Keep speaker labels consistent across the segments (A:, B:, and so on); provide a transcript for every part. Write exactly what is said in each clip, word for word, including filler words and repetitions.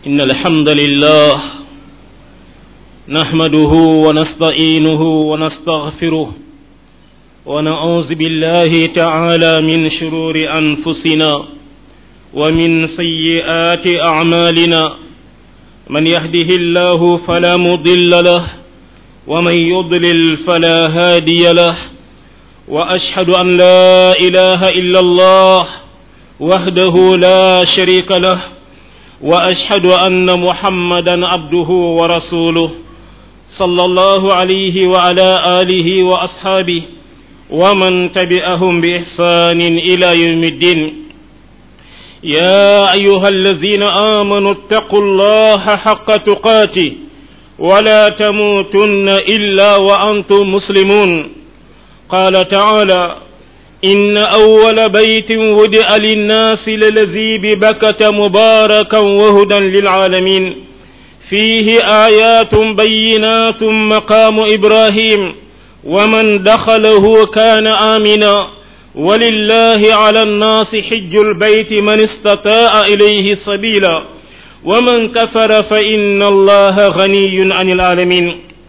A: إن الحمد لله نحمده ونستعينه ونستغفره ونعوذ بالله تعالى من شرور أنفسنا ومن سيئات أعمالنا من يهده الله فلا مضل له ومن يضلل فلا هادي له وأشهد أن لا إله إلا الله وحده لا شريك له وأشهد أن محمدا عبده ورسوله صلى الله عليه وعلى آله وأصحابه ومن تبعهم بإحسان إلى يوم الدين يا أيها الذين آمنوا اتقوا الله حق تقاته ولا تموتن إلا وأنتم مسلمون قال تعالى إن أول بيت وضع للناس للذي ببكة مباركا وهدى للعالمين فيه آيات بينات مقام إبراهيم ومن دخله كان آمنا ولله على الناس حج البيت من استطاع إليه سبيلا ومن كفر فإن الله غني عن العالمين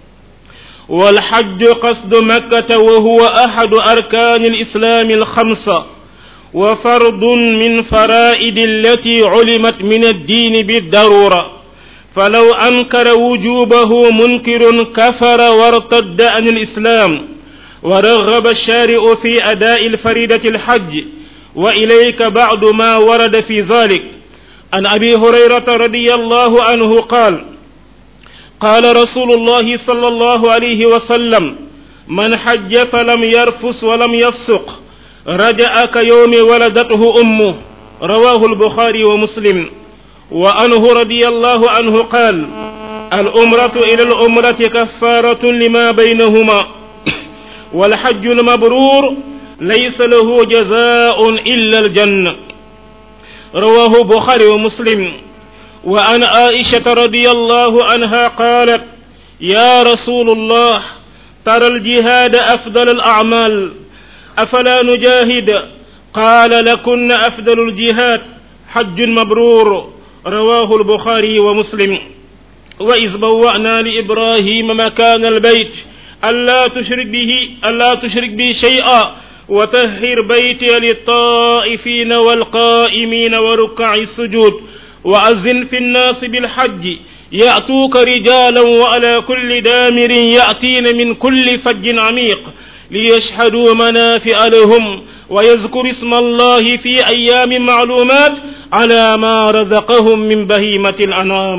A: والحج قصد مكة وهو أحد أركان الإسلام الخمسة وفرض من فرائد التي علمت من الدين بالضرورة فلو أنكر وجوبه منكر كفر وارتد عن الإسلام ورغب الشارع في أداء الفريدة الحج وإليك بعض ما ورد في ذلك عن أبي هريرة رضي الله عنه قال قال رسول الله صلى الله عليه وسلم من حج فلم يرفث ولم يفسق رجع كيوم ولدته أمه رواه البخاري ومسلم وعنه رضي الله عنه قال الأمرة إلى الأمرة كفارة لما بينهما والحج المبرور ليس له جزاء إلا الجنة رواه البخاري ومسلم وعن عائشة رضي الله عنها قالت يا رسول الله ترى الجهاد أفضل الأعمال أفلا نجاهد قال لكن أفضل الجهاد حج مبرور رواه البخاري ومسلم وإذ بوأنا لإبراهيم مكان البيت ألا تشرك به ألا تشرك به شيئا وطهر بيتي للطائفين والقائمين وركع السجود وأذن في الناس بالحج يأتوك رجالا وعلى كل دامر يأتين من كل فج عميق ليشهدوا منافع لهم ويذكر اسم الله في أيام معلومات على ما رزقهم من بهيمة الأنعام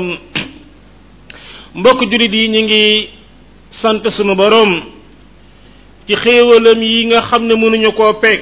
A: mbokk julit yi ñi ngi sant sunu borom ci xéewalam yi nga xam ne mënuñu koo pekk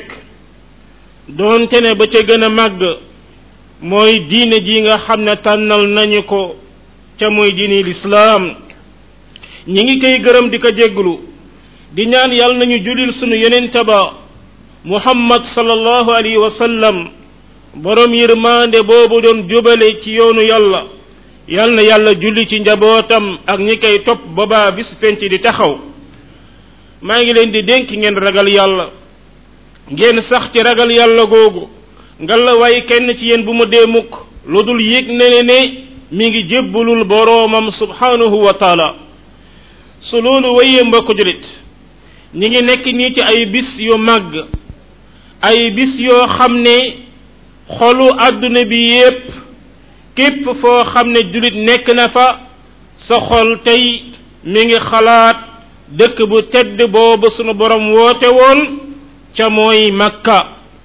A: doonte ne ba ca gën a màgg mooy diine ji nga xam ne tànnal nañu ko ca mooy diine lislaam ñi ngi koy gërëm di ko jégglu di ñaan yàlla nañu julil sunu yonente ba muhammad sallallahu alayhi wa sallam borom yërmande boobu doon jubale ci yoonu yàlla yal na yàlla julli ci njabootam ak ñi koy topp boobaa bis penc di taxaw maa ngi leen di dénk ngeen ragal yàlla ngeen sax ci ragal yàlla googu ngalla waaye kenn ci yéen bu mu dee mukk lu dul yëg ne ne mi ngi jébbalul boroomam subhanahu wa taala su loolu wayee mbokk julit ñi ngi nekk nii ci ay bis yu màgg ay bis yoo xam ne xolu àdduna bi yépp képp foo xam ne julit nekk na fa sa xol tey mi ngi xalaat dëkk bu tedd boobu sunu borom woote woon ca mooy makka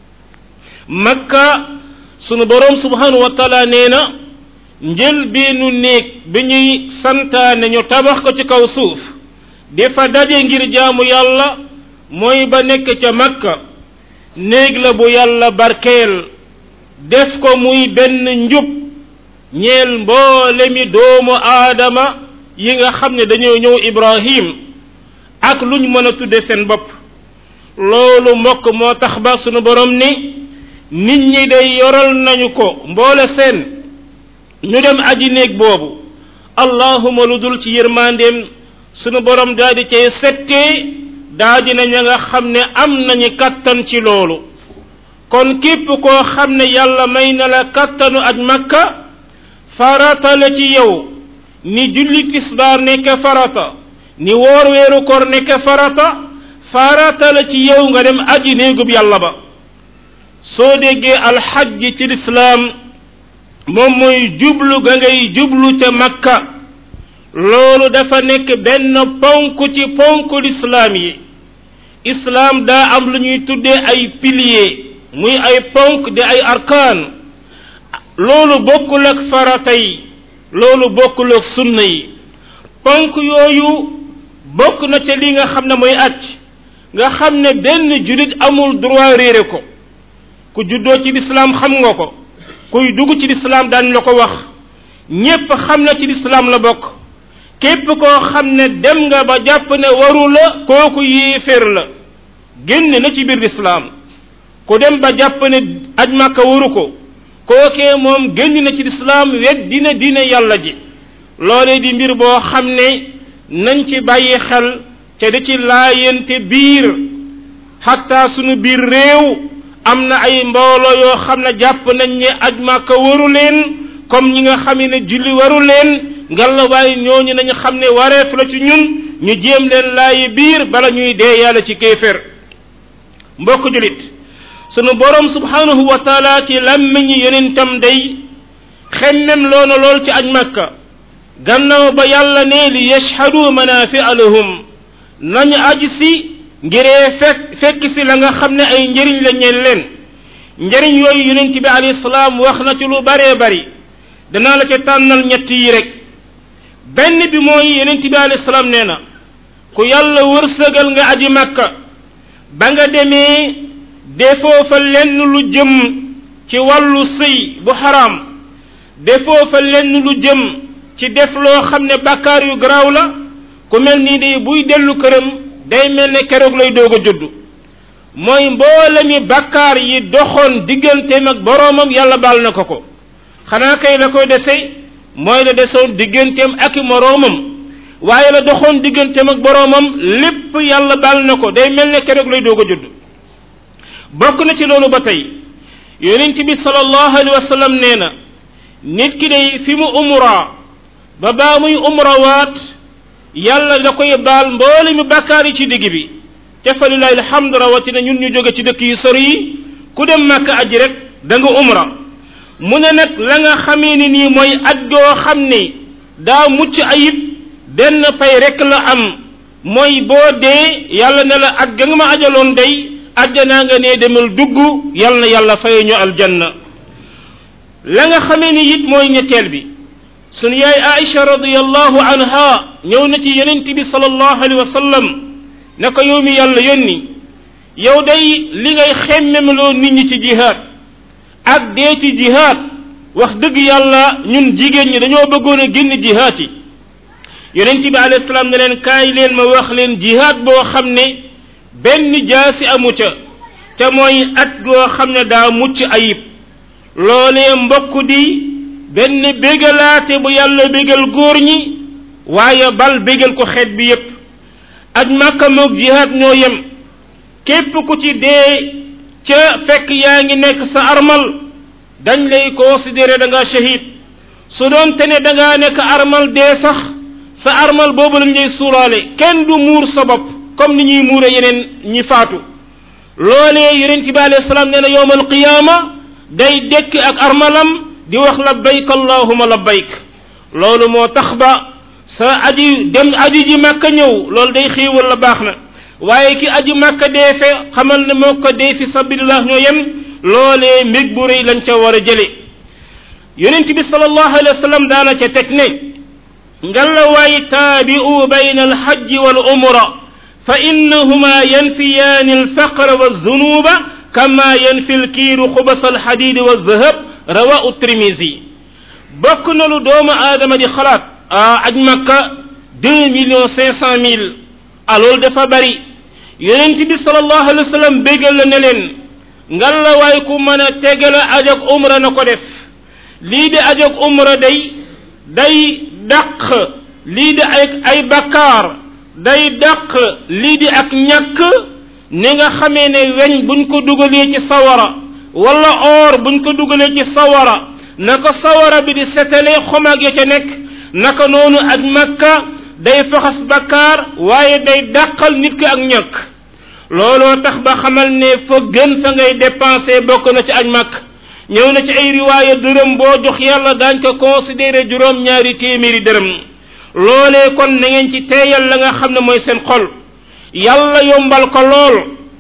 A: makka sunu borom subhanahu wa taala nee na njël beenu néeg bi ñuy santaane ñu tabax ko ci kaw suuf di fa daje ngir jaamu yàlla mooy ba nekk ca makka néeg la bu yàlla barkeel def ko muy benn njub ñeel mboole mi doomu aadama yi nga xam ne dañoo ñëw ibrahim ak luñ mën a tudde seen bopp loolu mbokk moo tax ba sunu borom ni nit ñi day yoral nañu ko mboole seen ñu dem aji néeg boobu allahuma lu dul ci yërmandeem sunu borom daal di cay settee daa dina ña nga xam ne am nañu kattan ci loolu kon képp koo xam ne yàlla may na la kattanu aj makka farata la ci yow ni julli tisbaar nekk farata ni woor weeru koor nekk farata farata la ci yow nga dem aji néegub yàlla ba soo déggee alxajj ci lislaam moom mooy jublu ga ngay jublu ca makka loolu dafa nekk benn ponk ci ponk lislaam yi islaam daa am lu ñuy tuddee ay piliers muy ay ponk di ay arkaan loolu bokkul ak farata yi loolu bokkul ak sunna yi ponk yooyu bokk na ca li nga xam ne mooy aj nga xam ne benn julit amul droit réere ko ku juddoo ci lislaam xam nga ko kuy dugg ci lislaam daan la ko wax ñépp xam na ci lislaam la bokk képp koo xam ne dem nga ba jàpp ne waru la kooku yéeféer la génn na ci biir lislaam ku dem ba jàpp ne aj Makka waru ko kookee moom génn na ci lislaam wet dina dina yàlla ji loolee di mbir boo xam ne nañ ci bàyyi xel te di ci laayante biir xatta sunu biir réew am na ay mbooloo yoo xam ne jàpp nañ ne aj Makka waru leen comme ñi nga xam ne julli waru leen ngalla waaye ñooñu nañu xam ne wareef la ci ñun ñu jéem leen laayi biir bala ñuy dee yàlla ci kéefér mbokk julit sunu borom subhanahu wa taala ci làmmiñi yonentam day xemmem loona lool ci aj Makka gannaaw ba yàlla ne li yashhadu manafia lahum nañu aji si ngiree fekk fekk si la nga xam ne ay njëriñ la ñeel leen njëriñ yooyu yonent bi alayhi salaam wax na ci lu baree bari danaa la ca tànnal ñett yi rek benn bi mooy yonent bi alayhi salaam nee na ku yàlla wërsëgal nga aji Makka ba nga demee defoo fa lenn lu jëm ci wàllu sëy bu xaraam defoo fa lenn lu jëm ci def loo xam ne bàkkaar yu garaaw la ku mel nii day buy dellu këram day mel ne keroog lay doog a judd mooy mboolemi bàkkaar yi doxoon digganteem ak boroomam yàlla baal na ko ko xanaa kay la koy dese mooy la desoon digganteem ak moroomam waaye la doxoon digganteem ak boroomam lépp yàlla baal na ko day mel ne keroog lay doog a judd bokk na ci loolu ba tey yonent bi sallallahu alayhi wa sallam nee na nit ki day fi mu umra ba baa muy umrawaat yàlla da koy baal mboole mi bàkkaar yi ci digg bi te fa lillahi alhamdu rawatina ñun ñu jóge ci dëkk yu sori yi ku dem Makka aji rek da nga umra mu ne nag la nga xamee ni nii mooy aj goo xam ne daa mucc ayib benn pay rek la am mooy boo dee yàlla ne la aj ga nga ma ajaloon day ajjanaa nga ne demal dugg yàlla na yàlla fay ñu aljanna la nga xamee ni it mooy ñetteel bi sunu yaay Aïcha radiyallahu anha ñëw na ci yonent bi sallallahu alayhi wa sallam ne ko yow mi yàlla yónni yow day li ngay xemmemloo nit ñi ci jihaad ak dee ci jihaad wax dëgg yàlla ñun jigéen ñi dañoo bëggoon a génn jihaad yi yonent bi alayhi salaam ne leen kaay leen ma wax leen jihaad boo xam ne benn jaasi amu ca te mooy at goo xam ne daa mucc ayib loolee mbokk di benn bégalaate bu yàlla bégal góor ñi waaye bal bégal ko xeet bi yépp aj Makka moog jihaad ñoo yem képp ku ci dee ca fekk yaa ngi nekk sa armal dañ lay considéré da nga shahid su doon te ne da ngaa nekk armal dee sax sa armal boobu lañ lay suuraale kenn du muur sa bopp comme ni ñuy muure yeneen ñi faatu loolee yonent bi alayhi salaam nee na yawmal qiyaama day dekk ak armalam di wax labbayk allahumma labbayk loolu moo tax ba sa aji dem aji ji Makka ñëw loolu day xéewal la baax na waaye ki aji Makka dee fe xamal ne moo ko dee fi sabilillah ñoo yem loolee mbég bu rëy lañ ca war a jële yonent bi sallallahu alayhi wa sallam daana ca teg ne ngalla waay taabi'u bayna alhajji wal umra fa innahuma yanfiyaani alfaqra walzunuba kama yanfi alkiiru xubasa alhadidi walzahab rawahu Tirmizi bokk na lu doomu aadama di xalaat aj Makka deux millions cinq cent mille aloolu dafa bari yonent bi sallallahu alayhi wa sallam bégal la ne leen ngal la waay ku mën a tegala aj ak umra na ko def lii di aj ak umra day day dàq lii di ay ay bakkaar day dàq lii di ak ñàkk ni nga xamee ne weñ buñ ko dugalee ci sawara wala or buñ ko dugalee ci sawara naka sawara bi di setale xomaag ya ca nekk naka noonu aj makka day faxas bakkaar waaye day dàqal nit ki ak ñàkk looloo tax ba xamal ne fa gën fa ngay dépenser bokk na ci aj makka ñëw na ci ay riwaaya dërëm boo jox yàlla daañ ko considéré juróom ñaari téeméeri dërëm loolee kon na ngeen ci teeyal la nga xam ne mooy seen xol yàlla yombal ko lool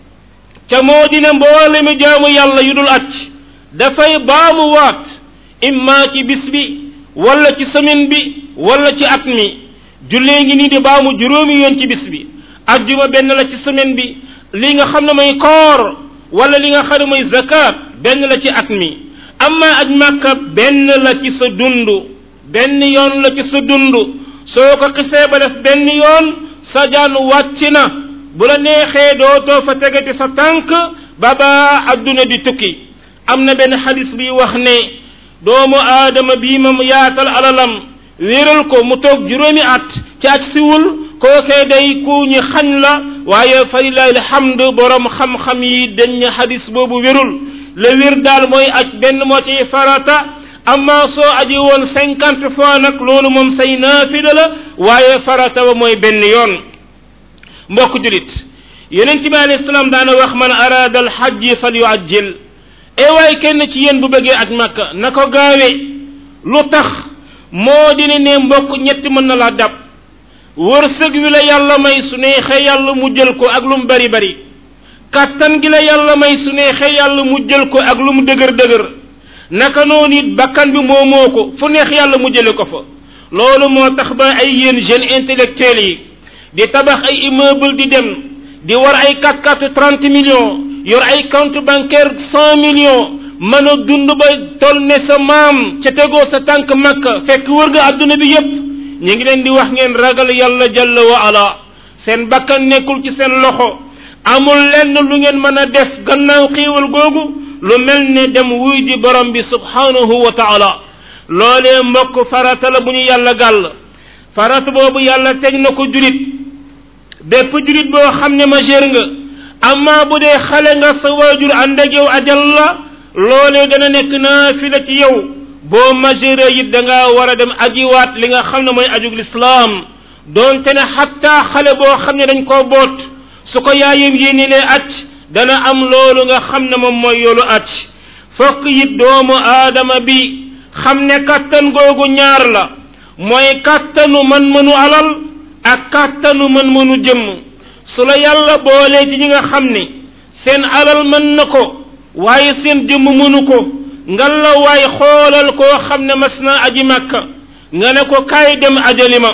A: ca moo dina mboole mi jaamu yàlla yu dul aj dafay baamu waat imma ci bis bi wala ci semaine bi wala ci at mi jullee ngi nii di baamu juróomi yoon ci bis bi ajjuma benn la ci semaine bi li nga xam ne mooy koor wala li nga xam ne mooy zakat benn la ci at mi amma aj màkka benn la ci sa dund benn yoon la ci sa dund soo ko xisee ba def benn yoon sa jaan wàcc na bu la neexee dootoo fa tegati sa tànk ba ba adduna di tukki am na benn xadis bi wax ne doomu aadama bii moom yaatal alalam wéral ko mu toog juróomi at ci aj siwul kookee day ku ñu xañ la waaye fa lillahi alhamdu borom xam-xam yi dañ ne xadis boobu wérul le wér daal mooy aj benn moo ci farata amma soo aji woon cinquante fois nag loolu moom say naafila la waaye farata ba mooy benn yoon mbokk julit yonent bi alayhi salaam daana wax man araada al hajji fal yuajjil e waay kenn ci yéen bu bëggee aj makka na ko gaawe lu tax moo di ne mbokk ñetti mën na laa dab wërsëg wi la yàlla may su neexee yàlla mu jël ko ak lu mu bari bari kattan gi la yàlla may su neexee yàlla mu jël ko ak lu mu dëgër dëgër naka noonu it bakkan bi moomoo ko fu neex yàlla mu jële ko fa loolu moo tax ba ay yéen jeunes intellectuels yi di tabax ay immeuble di dem di war ay quatre quatre trente millions yor ay compte bancaire cent millions mën a dund ba toll ne sa maam ca tegoo sa tànk makka fekk wër nga adduna bi yépp ñu ngi leen di wax ngeen ragal yàlla jalla wa ala seen bakkan nekkul ci seen loxo amul lenn lu ngeen mën a def gannaaw xiiwal googu lu mel ne dem wuy di borom bi subhanahu wa taala loolee mbokk farata la bu ñu yàlla gàll farata boobu yàlla teg na ko julit bépp julit boo xam ne majeur nga amma bu dee xale nga sa waajur ànd ak yow ajal la loolee dana nekk naafila ci yow boo majeure it da ngaa war a dem ajiwaat li nga xam ne mooy ajug lislaam doonte ne xatta xale boo xam ne dañ koo boot su ko yaayam yéene lee acc dana am loolu nga xam ne moom mooy yoolu acc fokk it doomu aadama bi xam ne kàttan googu ñaar la mooy kàttanu man mënu alal ak kàttanu man mënu jëmm su la yàlla boolee ci ñi nga xam ne seen alal mën na ko waaye seen jëmm mënu ko ngal la waay xoolal koo xam ne mas na aji màkka nga ne ko kaay dem ajali ma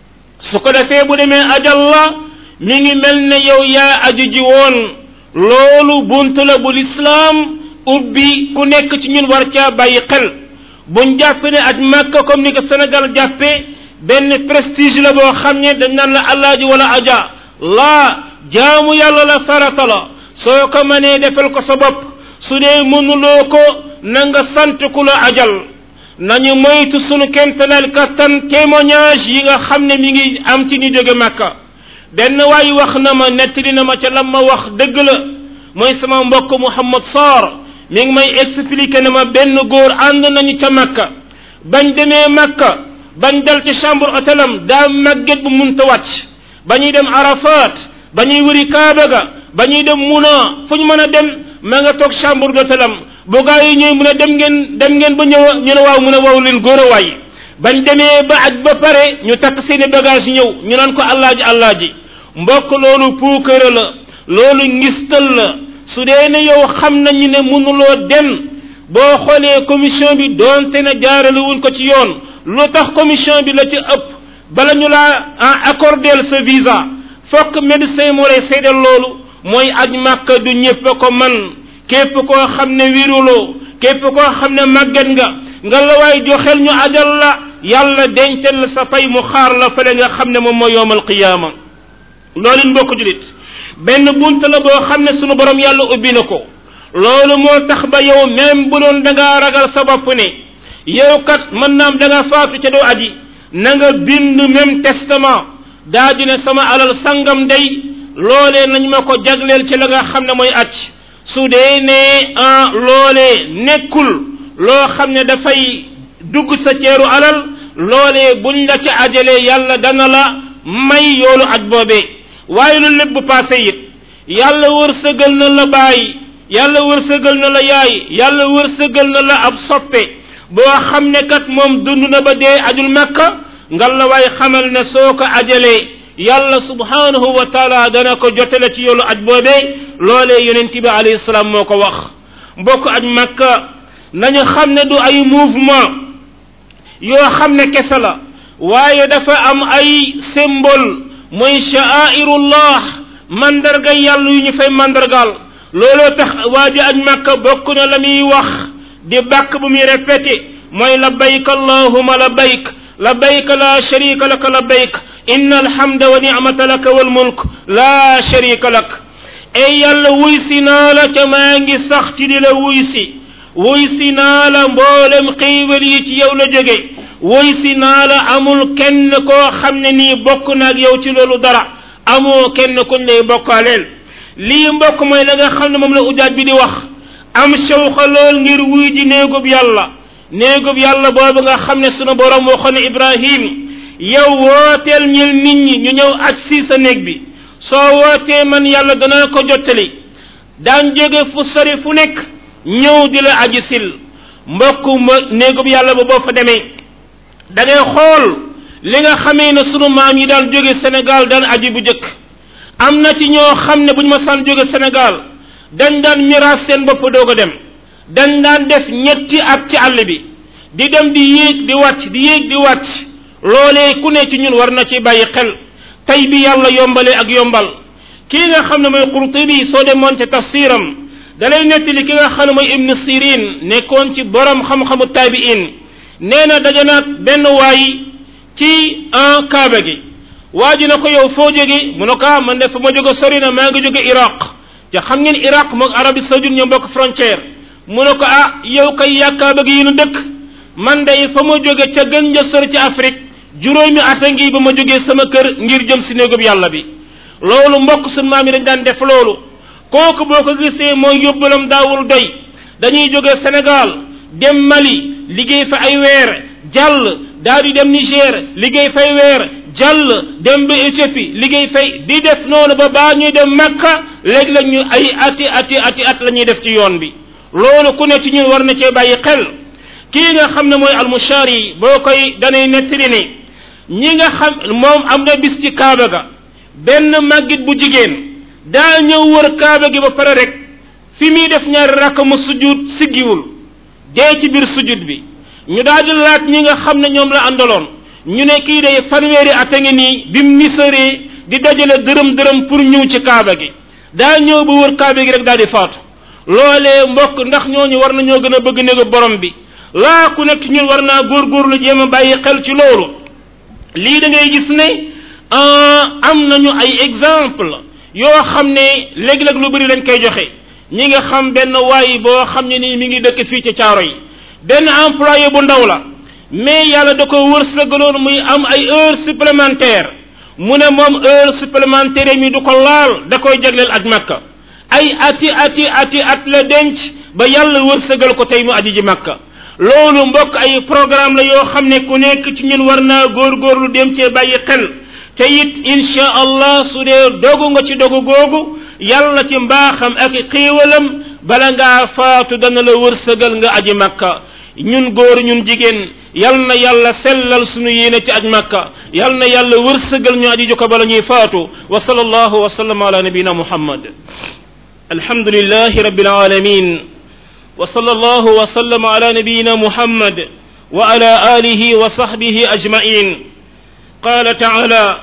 A: su ko defee bu demee ajal la mi ngi mel ne yow yaa aji ji woon loolu bunt la bu lislaam ubbi ku nekk ci ñun war caa bàyyi xel buñ jàpp ne aj màkka comme ni ko Sénégal jàppee benn prestige la boo xam ne dañ naan la alaaji wala aja laa jaamu yàlla la farata la soo ko mënee defal ko sa bopp su dee mënuloo ko na nga sant ku la ajal nañu moytu sunu kemtalal kattan témoignage yi nga xam ne mi ngi am ci ni jóge Makka benn waay wax na ma nettali na ma ca lam ma wax dëgg la mooy sama mbokk Muhammad Sarr mi ngi may expliquer ne ma benn góor ànd nañu ca Makka bañ demee Makka bañ dal ci chambre hôtelam daa màgget bu munta wàcc ba ñuy dem Arafat ba ñuy wëri Kaaba ga ba ñuy dem Muna fu ñu mën a dem ma nga toog chambre d'hôtelam bu gaa yi ñëw mu ne dem ngeen dem ngeen ba ñëw ñu ne waaw mu ne waaw leen góor a waay bañ demee ba aj ba pare ñu takk seeni bagage ñëw ñu naan ko allaaji allaaji mbokk loolu puukare la loolu ngistal la su dee ne yow xam nañu ne mënuloo dem boo xoolee commission bi doonte ne jaarale wuñ ko ci yoon lu tax commission bi la ci ëpp bala ñu laa accordeel sa visa fokk médecin moo lay seedal loolu mooy aj Makka du ñëpp ko man képp koo xam ne wiruloo képp koo xam ne màgget nga nga la waay joxel ñu ajal la yàlla dencal la sa fay mu xaar la fële nga xam ne moom mooy yowmal qiyaama loolu mbokk julit benn bunt la boo xam ne sunu borom yàlla ubbi na ko loolu moo tax ba yow même bu doon da ngaa ragal sa bopp ne yow kat mën naam da nga faatu ca doo aji na nga bind même testament daa di ne sama alal sangam day loolee nañ ma ko jagleel ci la nga xam ne mooy aj su dee ne ah loolee nekkul loo xam ne dafay dugg sa ceeru alal loolee buñ la ci ajalee yàlla dana la may yoolu aj boobee waaye lu lépp bu passé it yàlla wërsëgal na la baay yàlla wërsëgal na la yaay yàlla wërsëgal na la ab soppe boo xam ne kat moom dund na ba dee ajul makka ngal la waay xamal ne soo ko ajalee yàlla subhanahu wa taala dana ko jotale ci yoolu aj boobee loolee yonent bi alayhi salaam moo ko wax mbokk aj makka nañu xam ne du ay mouvement yoo xam ne kese la waaye dafa am ay symbole mooy sha'airullah mandarga yàlla yu ñu fay mandargal looloo tax waa ji aj makka bokk na la muy wax di bàkk bu muy répété mooy labbayk allahumma labbayk labbayk la sharika laka labbayk inna alhamda wa ni'mata laka wal mulk la sharika lak ey yàlla wuy si naa la ca maa ngi sax ci di la wuy si wuy si naa la mboolem xéewal yi ci yow la jóge wuy si naa la amul kenn koo xam ne nii bokk na ak yow ci loolu dara amoo kenn kuñ lay bokkaaleel lii mbokk mooy la nga xam ne moom la ujaaj bi di wax am shawqa lool ngir wuy ji néegub yàlla néegub yàlla boobu nga xam ne sunu borom waxoon ne Ibrahim yow wooteel ñil nit ñi ñu ñëw aj si sa néeg bi soo wootee man yàlla dana ko jottali daan jóge fu sori fu nekk ñëw di la aji sil mbokk ma néegub yàlla ba boo fa demee da ngay xool li nga xamee ne sunu maam yi daan jóge Sénégal daan aji bu jëkk am na ci ñoo xam ne bu ñu ma saan jóge Sénégal dañ daan miraas seen bopp doog a dem dañ daan def ñetti at ci àll bi di dem di yéeg di wàcc di yéeg di wàcc loolee ku ne ci ñun war na ci bàyyi xel tey bi yàlla yombalee ak yombal kii nga xam ne mooy Qurtubi soo demoon ci tafsiram da lay nettali ki nga xam ne mooy Ibn Sirin nekkoon ci borom xam-xamu taabiin nee na daje naag benn waay ci en kaaba gi waa ji na ko yow foo jóge mu ne ko ah man de fa ma jóge sori na maa ngi jóge Iraq te xam ngeen Iraq moog Arabie Saoudite ñoo bokk frontière mu ne ko ah yow kay yaa kaaba gi yi nu dëkk man de fa ma jóge ca gën ja sori ci Afrique juróomi at a ngi ba ma jógee sama kër ngir jëm si néegub yàlla bi loolu mbokk sunu maam yi dañ daan def loolu kooku boo ko gisee mooy yóbbalam daawul doy dañuy jóge Sénégal dem Mali liggéey fa ay weer jàll daal di dem Niger liggéey fay weer jàll dem ba Éthiopie liggéey fay di def noonu ba baa ñuy dem Makka léegi la ñu ay ati ati ati at la ñuy def ci yoon bi loolu ku ne ci ñun war na cee bàyyi xel kii nga xam ne mooy almushari boo koy danay nettali ne ñi nga xam moom am na bis ci kaaba ga benn màggit bu jigéen daa ñëw wër kaaba gi ba pare rek fi muy def ñaari rakk mu sujud siggiwul dee ci biir sujud bi ñu daal di laaj ñi nga xam ne ñoom la àndaloon ñu ne kii day fanweeri at a ngi nii bi mu misëree di dajale dërëm dërëm pour ñëw ci kaaba gi daa ñëw ba wër kaaba gi rek daal di faatu loolee mbokk ndax ñooñu war nañoo gën a bëgg néegu borom bi laa ku nekk ñun war naa góorgóorlu jéem a bàyyi xel ci loolu lii da ngay gis ne am nañu ay exemple yoo xam ne léegi-léeg lu bëri lañ koy joxe ñi nga xam benn waay boo xam ne nii mi ngi dëkk fii ci caaro yi benn employé bu ndaw la mais yàlla da ko wërsëgaloon muy am ay heures supplémentaires mu ne moom heure supplémentaire mi du ko laal da koy jagleel aj makka ay ati ati ati at la denc ba yàlla wërsëgal ko tey mu aji ji makka loolu mbokk ay programme la yoo xam ne ku nekk ci ñun war naa góorgóorlu dem cee bàyyi xel te it insha allah su dee dogu nga ci dogu googu yàlla ci mbaaxam ak xéewalam bala ngaa faatu dana la wërsëgal nga aji makka ñun góor ñun jigéen yal na yàlla sellal sunu yéene ci aj makka yal na yàlla wërsëgal ñu aji ko bala ñuy faatu wa sallallahu wa sallam ala nabina muhammad alhamdulillahi rabbil alamin wa sallallahu wa sallam ala nabina muhammad wa ala alihi wa sahbihi ajma'in qala ta'ala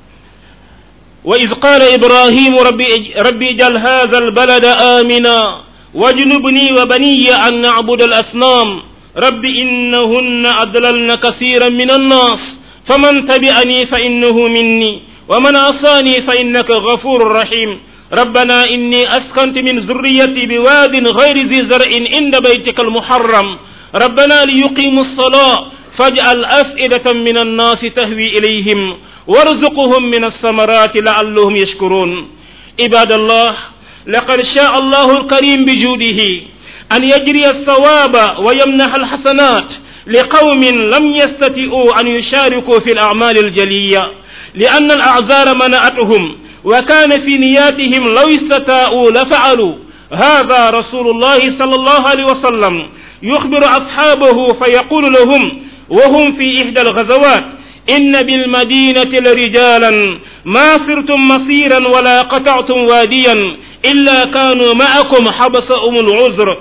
A: وإذ قال إبراهيم ربي, ربي جل هذا البلد آمنا واجنبني وبني أن نعبد الأصنام رب إنهن أضللن كثيرا من الناس فمن تبعني فإنه مني ومن عصاني فإنك غفور رحيم ربنا إني أسكنت من ذريتي بواد غير ذي زرع عند بيتك المحرم ربنا ليقيموا الصلاة فاجعل أفئدة من الناس تهوي إليهم وارزقهم من الثمرات لعلهم يشكرون عباد الله لقد شاء الله الكريم بجوده أن يجري الثواب ويمنح الحسنات لقوم لم يستطيعوا أن يشاركوا في الأعمال الجلية لأن الأعذار منعتهم وكان في نياتهم لو استطاعوا لفعلوا. هذا رسول الله صلى الله عليه وسلم يخبر أصحابه فيقول لهم وهم في إحدى الغزوات إن بالمدينة لرجالا ما سرتم مصيرا ولا قطعتم واديا إلا كانوا معكم حبسهم العذر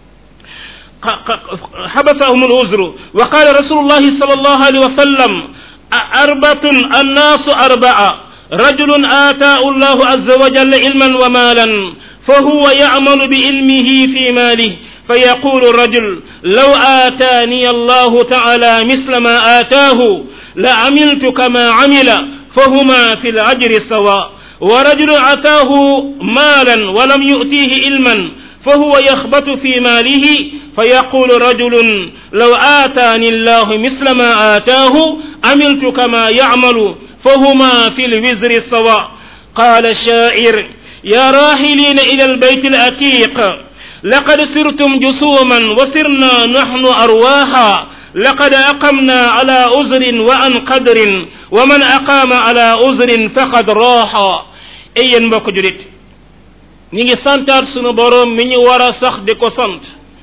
A: حبسهم العذر. وقال رسول الله صلى الله عليه وسلم أربعة الناس أربعة رجل آتاه الله عز وجل علما ومالا فهو يعمل بعلمه في ماله فيقول الرجل لو آتاني الله تعالى مثل ما آتاه لعملت كما عمل فهما في الأجر سواء. ورجل آتاه مالا ولم يؤتيه علما فهو يخبط في ماله فيقول رجل لو آتاني الله مثل ما آتاه عملت كما يعمل فهما في الوزر سواء. قال الشاعر يا راحلين إلى البيت العتيق لقد سرتم جسوما وسرنا نحن أرواحا لقد أقمنا على أزر وعن قدر ومن أقام على أزر فقد راحا. أي mbokk julit ñi ngi santaat sunu borom mi ñu war a sax di ko sant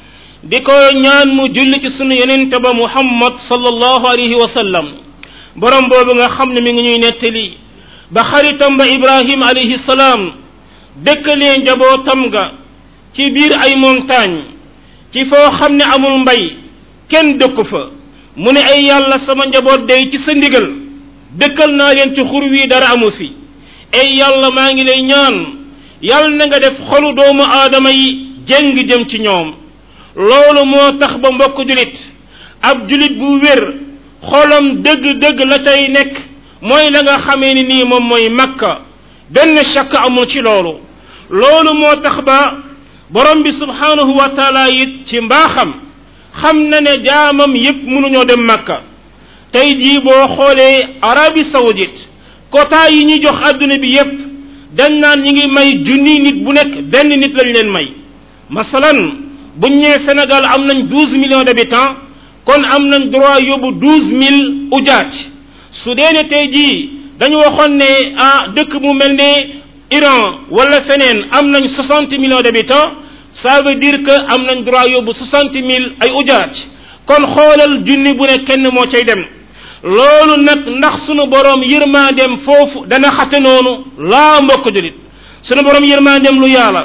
A: di ko ñaan mu julli ci sunu yonent ba Muhammad sallallahu alayhi wa sallam. borom boobu nga xam ne mi ngi ñuy nettali ba xaritam ba Ibrahim alayhi salaam dëkkalee njabootam ga ci biir ay montagne ci foo xam ne amul mbay kenn dëkku fa mu ne ay yàlla sama njaboot day ci sa ndigal dëkkal naa leen ci xur wi dara amu fi. ay yàlla maa ngi lay ñaan yàlla na nga def xolu doomu aadama yi jeng jëm ci ñoom. loolu moo tax ba mbokk julit ab julit bu wér xolam dëgg-dëgg la tey nekk mooy la nga xamee ni nii moom mooy Makka benn shakk amul ci loolu. loolu moo tax ba borom bi subhanahu wa taala it ci mbaaxam xam na ne jaamam yépp mënuñoo dem Makka. tey jii boo xoolee Arabie Saoudite quota yi ñu jox adduna bi yépp dañ naan ñi ngi may junni nit bu nekk benn nit lañ leen may. masalan buñ ñëwee Sénégal am nañ douze millions d'habitants kon am nañ droit yóbbu douze mille ujaaj. su dee ne tey jii dañu waxoon ne ah dëkk mu mel ne Iran wala feneen am nañ soixante millions d'habitants ça veut dire que am nañ droit yóbbu soixante mille ay ujaaj. kon xoolal junni bu ne kenn moo cay dem. loolu nag ndax sunu borom yërmandeem foofu dana xate noonu laa mbokk julit sunu borom yërmandeem lu yàlla.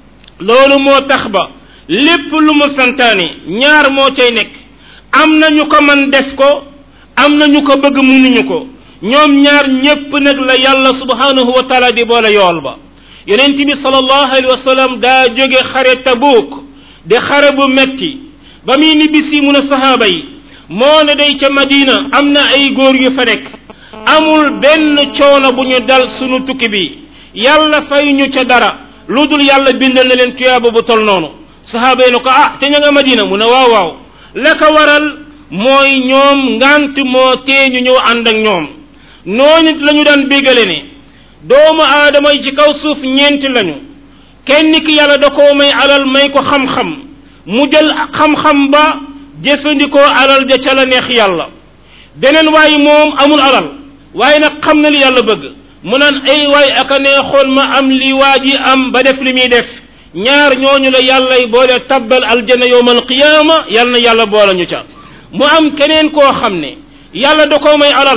A: loolu moo tax ba lépp lu mu santaane ñaar moo cay nekk am na ñu ko man def ko am na ñu ko bëgg mënuñu ko. ñoom ñaar ñépp nag la yàlla subhanahu wa taala di boole yool ba. yonent bi sallallahu alayhi wa sallam daa jóge xare Tabuk di xare bu metti ba muy nibbisi mu ne sahaaba yi moo ne day ca Madina am na ay góor yu fa nekk amul benn coono bu ñu dal sunu tukki bi yàlla fay ñu ca dara lu dul yàlla bindal na leen tuyaaba bu tol noonu. sahaaba yi ne ko ah te ña nga Madina mu ne waaw waaw la ko waral mooy ñoom ngant moo tee ñu ñëw ànd ak ñoom. noonu it la ñu daan bégale ne doomu aadama yi ci kaw suuf ñeenti lañu kenn ki yàlla da koo may alal may ko xam-xam mu jël xam-xam ba jëfandikoo alal ja ca la neex yàlla. beneen waaye moom amul alal waaye nag xam na li yàlla bëgg mu naan ay waay aka neexoon ma am li waa ji am ba def li muy def. ñaar ñooñu la yàllay boole tabbal aljanna yawmal qiyaama yàlla na yàlla boole ñu ca. mu am keneen koo xam ne yàlla da koo may alal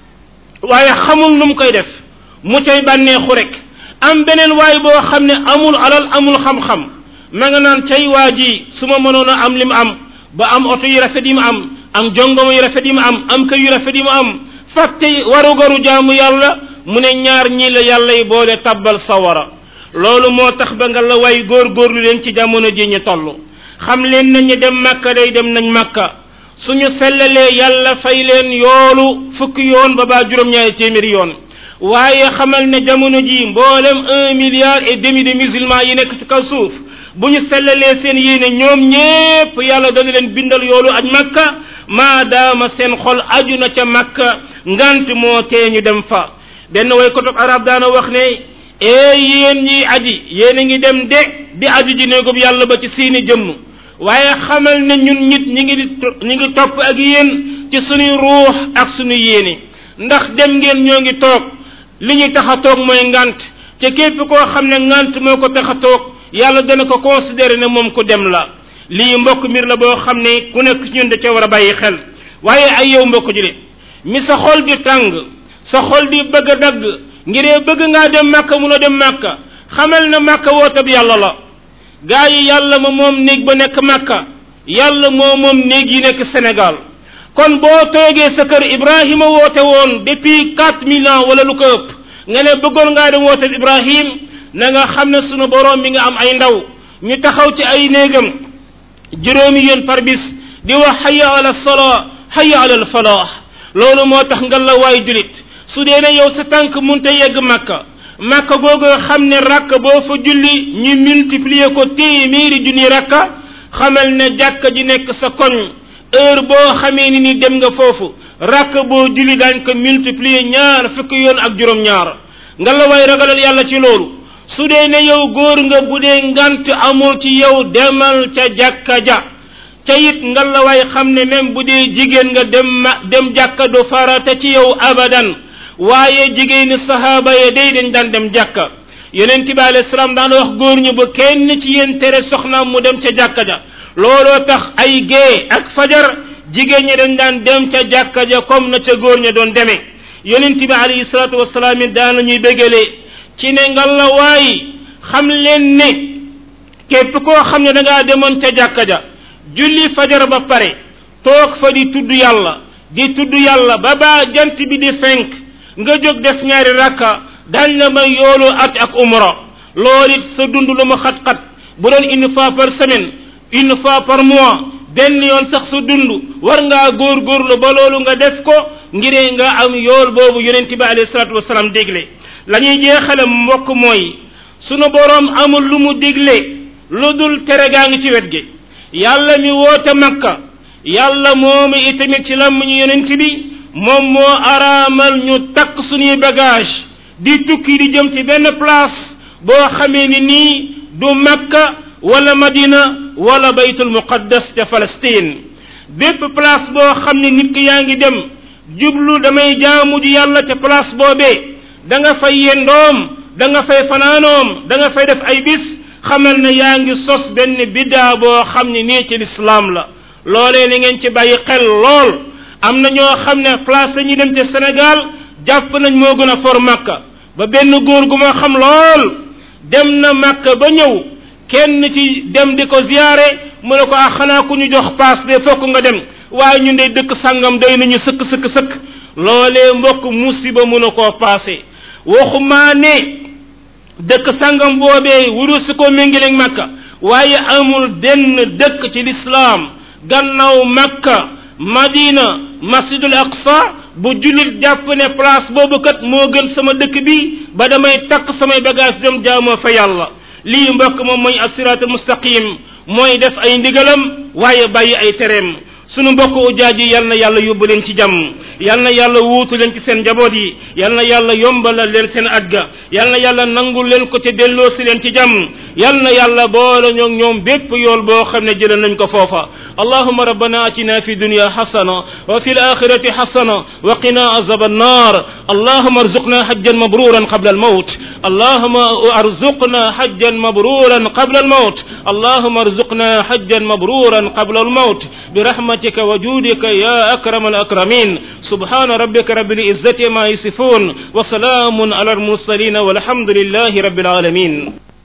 A: waaye xamul nu mu koy def mu cay bànneexu rek. am beneen waay boo xam ne amul alal amul xam-xam ma nga naan cay waa ji su ma mënoon a am li mu am ba am oto yu rafet yi mu am am jongoma yu rafet yi mu am am kër yu rafet yi mu am fàtte warugaru jaamu yàlla mu ne ñaar ñii la yàllay boole tabbal sawara. loolu moo tax ba nga la way góorgóorlu leen ci jamono ji ñu toll xam leen nañu dem Makka day dem nañ Makka suñu sellalee yàlla fay leen yoolu fukki yoon ba baa juróom-ñaari téeméeri yoon. waaye xamal ne jamono ji mboolem un milliard et demi de musulmans yi nekk ci kaw suuf bu ñu sellalee seen yéene ñoom ñépp yàlla dana leen bindal yoolu aj Makka maadaama seen xol aju na ca Makka ngant moo tee ñu dem fa. benn way ko toog arab daana wax ne ee yéen ñi aji yéen a ngi dem de di aju ji néegub yàlla ba ci seeni jëmm waaye xamal ne ñun nit ñi ngi ñi ngi topp ak yéen ci suñuy ruux ak suñu yéene ndax dem ngeen ñoo ngi toog li ñu tax a toog mooy ngant te képp koo xam ne ngant moo ko tax a toog yàlla dana ko considéré ne moom ku dem la lii mbokk mbir la boo xam ne ku nekk ci ñun da ca war a bàyyi xel waaye ay yow mbokk julit mi sa xol di tàng sa xol di bëgg a dagg ngiree bëgg ngaa dem màkka mun a dem màkka xamal na màkka wootab yàlla la gaa yi yàlla ma moom néeg ba nekk màkka yàlla moo moom néeg yi nekk Sénégal kon boo toogee sa kër Ibrahima woote woon depuis quatre mille ans wala lu ko ëpp nga ne bëggoon ngaa dem woote Ibrahim na nga xam ne sunu boroom mi nga am ay ndaw ñu taxaw ci ay néegam juróomi yoon par bis di wax hayya ala salaa hayya ala al falaax loolu moo tax nga la waay julit su dee ne yow sa tànk munta yegg Makka Makka googu xam ne rakka boo fa julli ñu multiplier ko téeméeri junni rakka xamal ne jàkka ji nekk sa koñ heure boo xamee ni ni dem nga foofu rakka boo julli daañ ko multiplier ñaar fukki yoon ak juróom-ñaar nga la waay ragalal yàlla ci loolu su dee ne yow góor nga bu dee ngant amul ci yow demal ca jàkka ja ca it nga la waay xam ne même bu dee jigéen nga dem ma dem jàkka du farata ci yow abadan waaye jigéeni sahaaba ya day dañ daan dem jàkka yonent bi alayhi salaam daan wax góor ñu ba kenn ci yéen tere soxnaam mu dem ca jàkka ja looloo tax ay gée ak fajar jigéen ñi dañ daan dem ca jàkka ja comme na ca góor ña doon demee yonent bi alayhi salaatu wasalaam it daan la ñuy bégalee ci ne nga la waay xam leen ne képp koo xam ne da ngaa demoon ca jàkka ja julli fajar ba pare toog fa di tudd yàlla di tudd yàlla ba baa jant bi di fenk nga jóg def ñaari rakka dañ la may yoolu at ak umra loolu it sa dund lu ma xat-xat bu doon une fois par semaine une fois par mois benn yoon sax sa dund war ngaa góorgóorlu ba loolu nga def ko ngiree nga am yool boobu yonent bi alayhi salaatu wasalaam dégle la ñuy jeexale mbokk mooy sunu boroom amul lu mu digle lu dul tere gaa ngi ci wet gi yàlla mi woote Makka yàlla moomu itamit ci lam ñu yonent bi moom moo araamal ñu takk suñuy bagage di tukki di jëm ci benn place boo xamee ni nii du Makka wala Madina wala baytul muqaddas te Palestine bépp place boo xam ne nit ki yaa ngi dem jublu damay jaamu ji yàlla te place boobee da nga fay yendoom da nga fay fanaanoom da nga fay def ay bis xamal ne yaa ngi sos benn biddaa boo xam ne nii ci lislaam la loolee ni ngeen ci bàyyi xel lool am na ñoo xam ne place la ñuy dem ci Sénégal jàpp nañ moo gën a for Makka ba benn góor gu ma xam lool dem na Makka ba ñëw kenn ci dem di ko ziyaare mu ne ko ah xanaa ku ñu jox paas de fokk nga dem waaye ñun de dëkk sangam doy nañu sëkk sëkk sëkk loolee mbokk musiba mënu koo paase waxumaa ne dëkk sangam boobee wuru si ko méngaleeg Makka waaye amul benn dëkk ci lislaam gannaaw Makka Madina masjidul Aqsa bu jullit jàpp ne place boobu kat moo gën sama dëkk bi ba damay takk samay bagage dem jaamoo fa yàlla lii mbokk moom mooy as-siraatul mustaqim mooy def ay ndigalam waaye bàyyi ay tereem sunu mbokk ujaaj yi yal na yàlla yóbbu leen ci jàmm yal na yàlla wuutu leen ci seen njaboot yi yal na yàlla yombalal leen seen adga yal na yàlla nangul leen ko te delloosi leen ci jàmm yal na yàlla boole ñoog ñoom bépp yool boo xam ne jëlee nañ ko foofa allahumma rabbana atina fi dunya hasana wa fi al-akhirati hasana wa qina azab an-nar allahumma arzuqna hajjan mabruran qabla al-maut allahumma arzuqna hajjan mabruran qabla al-maut allahumma arzuqna hajjan mabruran qabla al-maut برحمتك وجودك يا أكرم الأكرمين سبحان ربك رب العزة ما يصفون وسلام على المرسلين والحمد لله رب العالمين